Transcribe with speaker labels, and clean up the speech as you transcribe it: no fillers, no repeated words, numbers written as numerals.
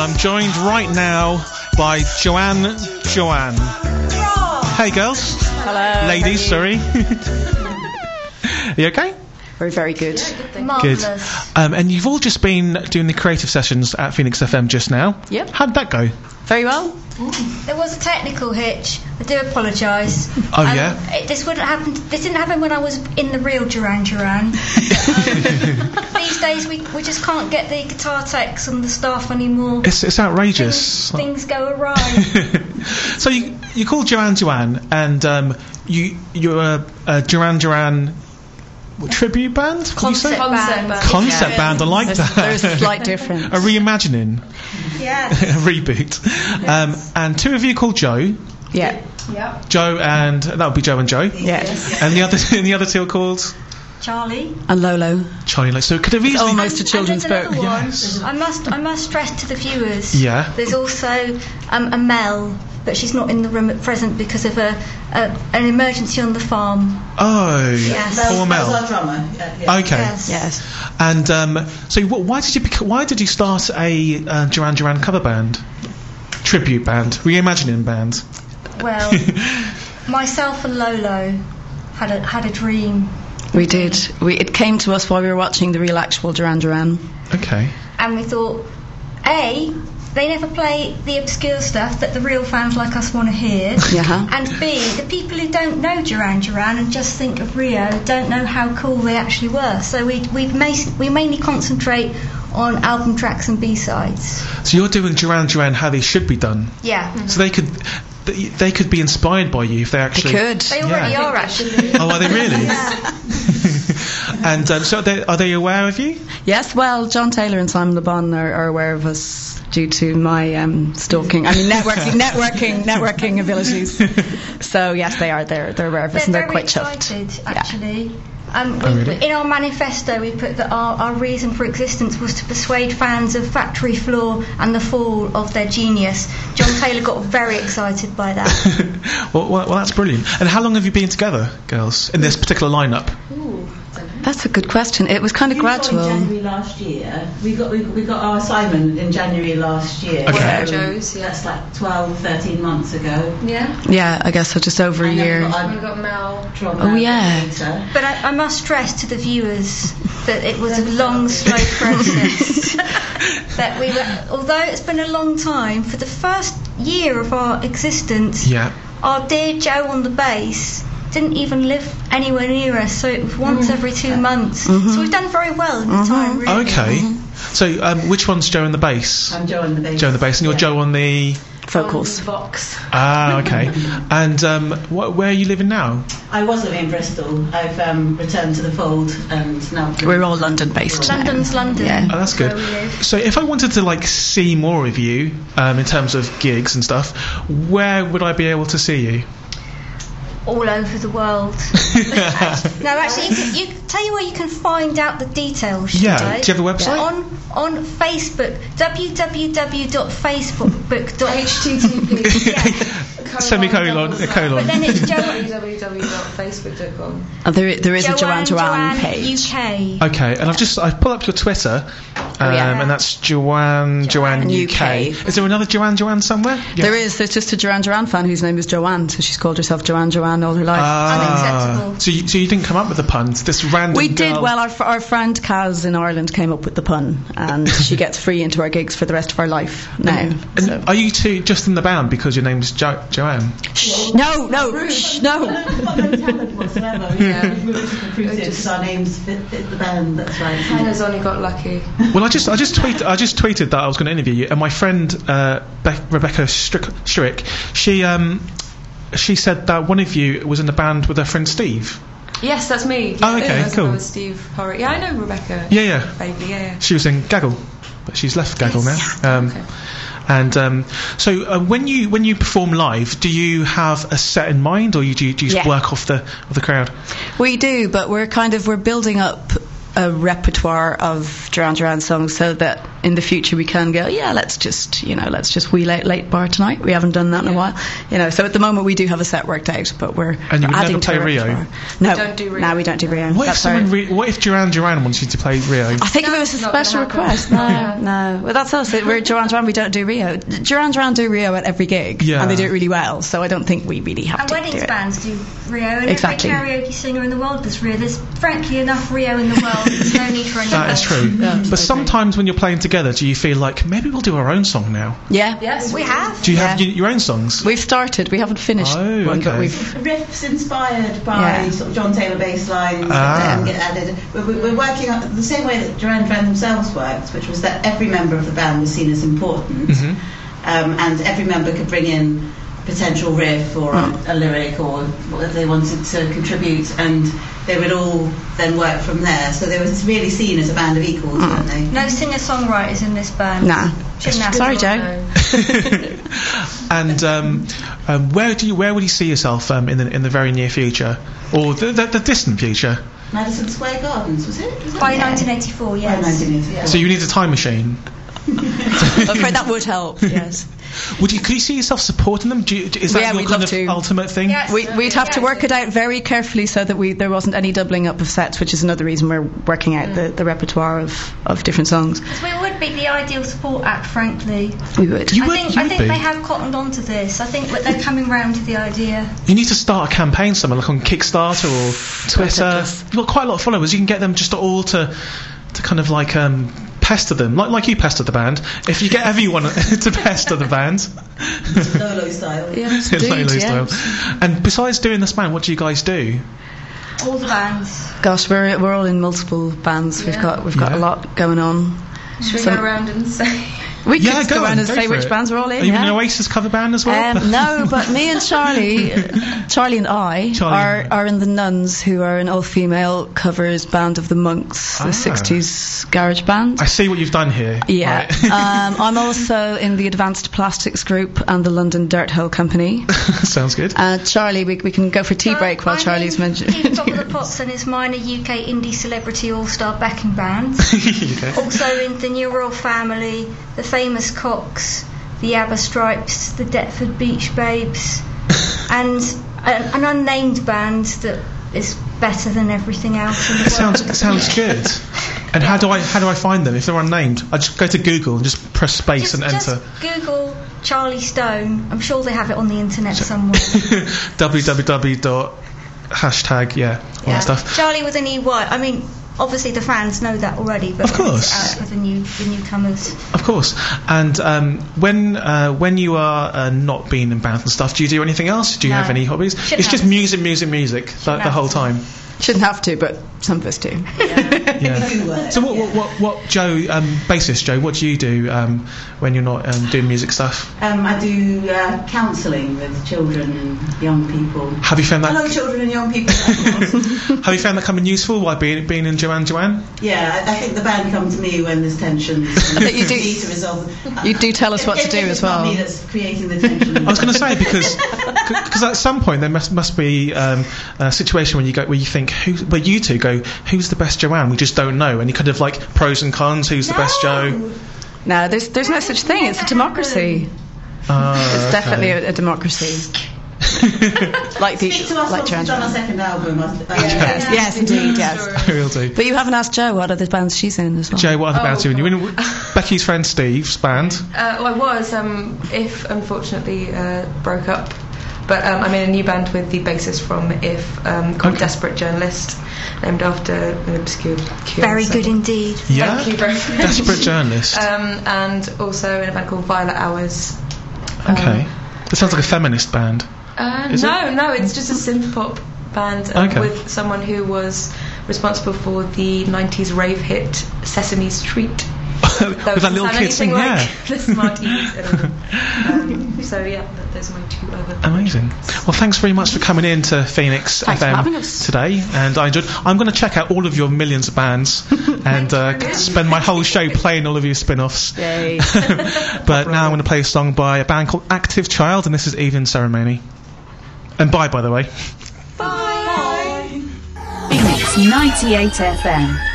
Speaker 1: I'm joined right now by Joanne. Hey, girls.
Speaker 2: Hello.
Speaker 1: Ladies, sorry. You okay?
Speaker 2: We're very good.
Speaker 1: Good. And you've all just been doing the creative sessions at Phoenix FM just now.
Speaker 2: Yep.
Speaker 1: How did that go?
Speaker 2: Very well.
Speaker 3: There was a technical hitch. I do apologise.
Speaker 1: Oh, yeah?
Speaker 3: This didn't happen when I was in the real Duran Duran. These days we just can't get the guitar techs and the staff anymore.
Speaker 1: It's outrageous.
Speaker 3: Things go awry.
Speaker 1: So you called Duran, and you're a Duran tribute band?
Speaker 3: Concept band.
Speaker 1: Concept band, I like that.
Speaker 2: There's a slight difference.
Speaker 1: A reimagining.
Speaker 3: Yeah.
Speaker 1: A reboot.
Speaker 3: Yes.
Speaker 1: And two of you called Joe.
Speaker 2: Yeah.
Speaker 1: Joe, and that would be Joe and Joe.
Speaker 2: Yes.
Speaker 1: And the other two are called
Speaker 3: Charlie.
Speaker 2: And Lolo.
Speaker 1: Charlie. So could have
Speaker 2: It's
Speaker 1: easily
Speaker 2: almost a children's
Speaker 3: and there's
Speaker 2: book.
Speaker 3: another one.
Speaker 1: Yes.
Speaker 3: I must stress to the viewers.
Speaker 1: Yeah.
Speaker 3: There's also a Mel, but she's not in the room at present because of an emergency on the farm.
Speaker 1: Oh,
Speaker 3: Yes.
Speaker 1: poor Mel.
Speaker 4: That was our drummer.
Speaker 1: Okay.
Speaker 3: Yes.
Speaker 1: And so why did you start a Duran Duran cover band, tribute band, reimagining band?
Speaker 3: Well, myself and Lolo had a dream.
Speaker 2: We did. It came to us while we were watching the real actual Duran Duran.
Speaker 1: Okay.
Speaker 3: And we thought, A, they never play the obscure stuff that the real fans like us want to hear.
Speaker 2: Yeah.
Speaker 3: And B, the people who don't know Duran Duran and just think of Rio don't know how cool they actually were. So we mainly concentrate on album tracks and B-sides.
Speaker 1: So you're doing Duran Duran how they should be done.
Speaker 3: Yeah.
Speaker 1: So they could be inspired by you if they actually.
Speaker 2: They could.
Speaker 3: They already
Speaker 1: Yeah.
Speaker 3: are, actually.
Speaker 1: Oh, are they really?
Speaker 3: Yeah.
Speaker 1: And so are they aware of you?
Speaker 2: Yes, well, John Taylor and Simon Le Bon are aware of us due to my stalking. I mean, networking abilities. So yes, they are. They're aware of us, and they're quite chuffed.
Speaker 3: Very excited, actually.
Speaker 1: Really?
Speaker 3: In our manifesto, we put that our reason for existence was to persuade fans of Factory Floor and the fall of their genius. John Taylor got very excited by that.
Speaker 1: well, that's brilliant. And how long have you been together, girls, in this particular lineup?
Speaker 2: That's a good question. It was kind of gradual.
Speaker 4: In January last year. We got our assignment in January last year.
Speaker 1: Okay.
Speaker 5: Joe's, yeah.
Speaker 4: That's like 12, 13 months ago.
Speaker 5: Yeah.
Speaker 2: Yeah, I guess so. Just over a year.
Speaker 5: We got Mel.
Speaker 2: Oh, yeah.
Speaker 4: Later.
Speaker 3: But I must stress to the viewers that it was a long, slow process. That we were, although it's been a long time, for the first year of our existence,
Speaker 1: Yeah.
Speaker 3: our dear Joe on the bass didn't even live anywhere near us, so it was once every 2 months. So we've done very well in the time, really.
Speaker 1: Okay. So which one's Joe on the bass?
Speaker 4: I'm Joe on the bass.
Speaker 1: Joe on the bass, and you're Joe on the.
Speaker 2: Vocals.
Speaker 5: Vox.
Speaker 1: Ah, okay. And where are you living now?
Speaker 4: I was living in Bristol. I've returned to the fold, and now
Speaker 2: We're all London-based.
Speaker 3: London's London.
Speaker 2: Yeah.
Speaker 1: Oh, that's good.
Speaker 3: Where we live.
Speaker 1: So if I wanted to see more of you in terms of gigs and stuff, where would I be able to see you?
Speaker 3: All over the world. No, actually, you tell you where you can find out the details.
Speaker 1: Yeah.
Speaker 3: Today.
Speaker 1: Do you have a website?
Speaker 3: On Facebook, www.facebook.com.
Speaker 5: HTTP.
Speaker 1: Semicolon.
Speaker 3: But
Speaker 1: Colon.
Speaker 3: then it's Joe.
Speaker 5: www.facebook.com.
Speaker 2: There is a Duran Duran page.
Speaker 3: UK.
Speaker 1: Okay, and I've pulled up your Twitter,
Speaker 2: yeah.
Speaker 1: and that's Joanne UK.
Speaker 2: UK.
Speaker 1: Is there another Joanne somewhere? Yeah.
Speaker 2: There's just a Duran Duran fan whose name is Joanne, so she's called herself Joanne all her life.
Speaker 3: Unacceptable.
Speaker 1: So you didn't come up with the puns? This random
Speaker 2: We did.
Speaker 1: girl-
Speaker 2: Well, our friend Kaz in Ireland came up with the pun, and she gets free into our gigs for the rest of her life now.
Speaker 1: And
Speaker 2: So.
Speaker 1: are you two just in the band because your name's Joanne?
Speaker 2: Shh, no, shh, no.
Speaker 4: Not no talent whatsoever. Yeah. We were just recruited because our names fit the band. That's right.
Speaker 5: Hannah's only got lucky.
Speaker 1: Well, I just tweeted that I was going to interview you, and my friend Rebecca Strick, she said that one of you was in the band with her friend Steve.
Speaker 5: Yes, that's me.
Speaker 1: Oh, okay,
Speaker 5: That's
Speaker 1: cool.
Speaker 5: with Steve Horrocks. Yeah, I know Rebecca.
Speaker 1: Yeah.
Speaker 5: Vaguely, yeah.
Speaker 1: She was in Gaggle, but she's left Gaggle now.
Speaker 5: Okay.
Speaker 1: And so when you perform live, do you have a set in mind, or do you just work off the crowd?
Speaker 2: We do, but we're building up a repertoire of Duran Duran songs so that in the future we can go, let's just wheel out late bar tonight. We haven't done that in a while, so at the moment we do have a set worked out, but we're
Speaker 1: and you would
Speaker 2: adding
Speaker 1: never play
Speaker 2: to our
Speaker 1: Rio?
Speaker 2: repertoire. No,
Speaker 5: We don't do Rio.
Speaker 2: No, we don't do Rio.
Speaker 1: What if Duran Duran wants you to play Rio?
Speaker 2: I think if it was a
Speaker 5: not
Speaker 2: special
Speaker 5: gonna
Speaker 2: request. No. Well, that's us. We're Duran Duran. We don't do Rio. Duran Duran do Rio at every gig, and they do it really well. So I don't think we really have
Speaker 3: And
Speaker 2: to do
Speaker 3: weddings
Speaker 2: it.
Speaker 3: bands do Rio, and
Speaker 2: Exactly.
Speaker 3: every karaoke singer in the world does Rio. There's frankly enough Rio in the world. There's no need for another.
Speaker 1: That is true. But sometimes when you're playing together, do you feel like maybe we'll do our own song now?
Speaker 2: Yeah.
Speaker 5: Yes,
Speaker 3: We have.
Speaker 1: Do you have your own songs?
Speaker 2: We've started. We haven't finished
Speaker 1: Oh,
Speaker 2: one, but
Speaker 1: okay.
Speaker 2: we've.
Speaker 4: Riffs inspired by sort of John Taylor bass lines and get added. We're working on the same way that Duran Duran themselves worked, which was that every member of the band was seen as important, and every member could bring in a potential riff or a lyric or what they wanted to contribute, and they would all then work from there. So they were really seen as a band of equals, weren't they?
Speaker 3: No singer-songwriters in this band.
Speaker 2: Nah.
Speaker 3: Shouldn't have.
Speaker 2: Sorry, Joe.
Speaker 1: And where would you see yourself in the very near future, or the distant future?
Speaker 4: Madison Square Gardens, was it?
Speaker 3: By 1984,
Speaker 4: By
Speaker 3: yes.
Speaker 4: 1984.
Speaker 1: So you need a time machine.
Speaker 2: I'm afraid that would help. Yes.
Speaker 1: Could you see yourself supporting them? Is that your
Speaker 2: we'd
Speaker 1: kind
Speaker 2: love
Speaker 1: of
Speaker 2: to.
Speaker 1: ultimate thing?
Speaker 3: Yes.
Speaker 2: We'd have to work it out very carefully so that there wasn't any doubling up of sets, which is another reason we're working out the repertoire of different songs.
Speaker 3: We would be the ideal support act, frankly.
Speaker 2: We would.
Speaker 1: You
Speaker 3: I
Speaker 1: would
Speaker 3: think
Speaker 1: be.
Speaker 3: they have cottoned onto this. I think they're coming round to the idea.
Speaker 1: You need to start a campaign somewhere, like on Kickstarter or Twitter. You've got quite a lot of followers. You can get them just all to kind of like pester them, like you pestered the band. If you get everyone to pester the band,
Speaker 4: Lolo style.
Speaker 2: Yes,
Speaker 1: Lolo
Speaker 2: indeed,
Speaker 1: style.
Speaker 2: yes.
Speaker 1: And besides doing this band, what do you guys do?
Speaker 3: All the bands.
Speaker 2: Gosh, we're all in multiple bands. We've got
Speaker 1: Yeah.
Speaker 2: a lot going on.
Speaker 5: Should we
Speaker 2: Some-
Speaker 5: go around and say?
Speaker 2: We
Speaker 1: Yeah,
Speaker 2: could
Speaker 1: go
Speaker 2: go around
Speaker 1: on,
Speaker 2: and
Speaker 1: go
Speaker 2: say
Speaker 1: for
Speaker 2: which
Speaker 1: it.
Speaker 2: bands we're all in.
Speaker 1: Are you in
Speaker 2: yeah?
Speaker 1: an Oasis cover band as well?
Speaker 2: No, but me and Charlie and I
Speaker 1: Charlie.
Speaker 2: are in the Nuns, who are an all-female covers band of the Monks, the 60s garage band.
Speaker 1: I see what you've done here.
Speaker 2: Yeah.
Speaker 1: Right.
Speaker 2: I'm also in the Advanced Plastics group and the London Dirt Hole Company.
Speaker 1: Sounds good.
Speaker 2: Charlie, we can go for tea break while Charlie's mentioning.
Speaker 3: Keep Top of the Pops and his minor UK indie celebrity all-star backing band.
Speaker 1: Okay.
Speaker 3: Also in the New Royal Family, the Famous Cox, the ABBA Stripes, the Deptford Beach Babes, and an unnamed band that is better than everything else in the world.
Speaker 1: It sounds good. And how do I find them if they're unnamed? I just go to Google and just press space and enter.
Speaker 3: Just Google Charlie Stone. I'm sure they have it on the internet somewhere.
Speaker 1: www.hashtag all that stuff.
Speaker 3: Charlie with an EY. I mean, obviously the fans know that already, but
Speaker 1: Of course.
Speaker 3: it's out for the newcomers.
Speaker 1: Of course. And when you are not being in bands and stuff, do you do anything else? Do you
Speaker 3: No.
Speaker 1: have any hobbies?
Speaker 3: Shouldn't
Speaker 1: It's just
Speaker 3: have.
Speaker 1: music the
Speaker 3: have
Speaker 1: whole
Speaker 3: to.
Speaker 1: time.
Speaker 2: Shouldn't have to, but some of us do.
Speaker 1: Yeah. So what Joe, bassist Joe, what do you do when you're not doing music stuff?
Speaker 4: I do counselling with children and young people.
Speaker 1: Have you found that?
Speaker 4: Hello, children and young people. of course.
Speaker 1: Have you found that coming useful while being in Joanne?
Speaker 4: Yeah, I think the band come to me when there's tensions.
Speaker 2: think you do-
Speaker 4: Need to resolve.
Speaker 2: You do tell us what to do
Speaker 4: If
Speaker 2: as
Speaker 4: it's not
Speaker 2: well.
Speaker 4: me that's creating the tension.
Speaker 1: I was going to say because at some point there must be a situation where you think where you two go, who's the best Joanne? We just don't know, and you kind of like pros and cons. Who's the best Joe?
Speaker 2: No, there's no such thing. It's a democracy. It's definitely a democracy. like
Speaker 4: Speak to us once
Speaker 2: Joanne.
Speaker 4: we've done our second album.
Speaker 2: Yes, indeed, yes.
Speaker 1: I will do.
Speaker 2: But you haven't asked Jo what other bands she's in as well.
Speaker 1: Joe, what other bands are you in? You're in Becky's friend Steve's band.
Speaker 5: Well, I was, If unfortunately broke up. But I'm in a new band with the bassist from If, called Desperate Journalist, named after an obscure cure.
Speaker 3: Very good indeed.
Speaker 1: Yeah.
Speaker 5: Thank you very much.
Speaker 1: Desperate Journalist.
Speaker 5: And also in a band called Violet Hours.
Speaker 1: Okay. That sounds like a feminist band. Is
Speaker 5: No, it's just a synth pop band
Speaker 1: Okay.
Speaker 5: with someone who was responsible for the 90s rave hit Sesame Street.
Speaker 1: With that little kid singing,
Speaker 5: like
Speaker 1: yeah.
Speaker 5: the Smarties. So yeah, those are my two other.
Speaker 1: Amazing. Well, thanks very much for coming in to Phoenix
Speaker 2: Thanks for having
Speaker 1: FM
Speaker 2: us.
Speaker 1: today, and I enjoyed. I'm going to check out all of your millions of bands and spend my whole show playing all of your spin-offs.
Speaker 2: Yay.
Speaker 1: But now I'm going to play a song by a band called Active Child, and this is Evening Ceremony. And bye, by the way.
Speaker 6: Phoenix 98 FM.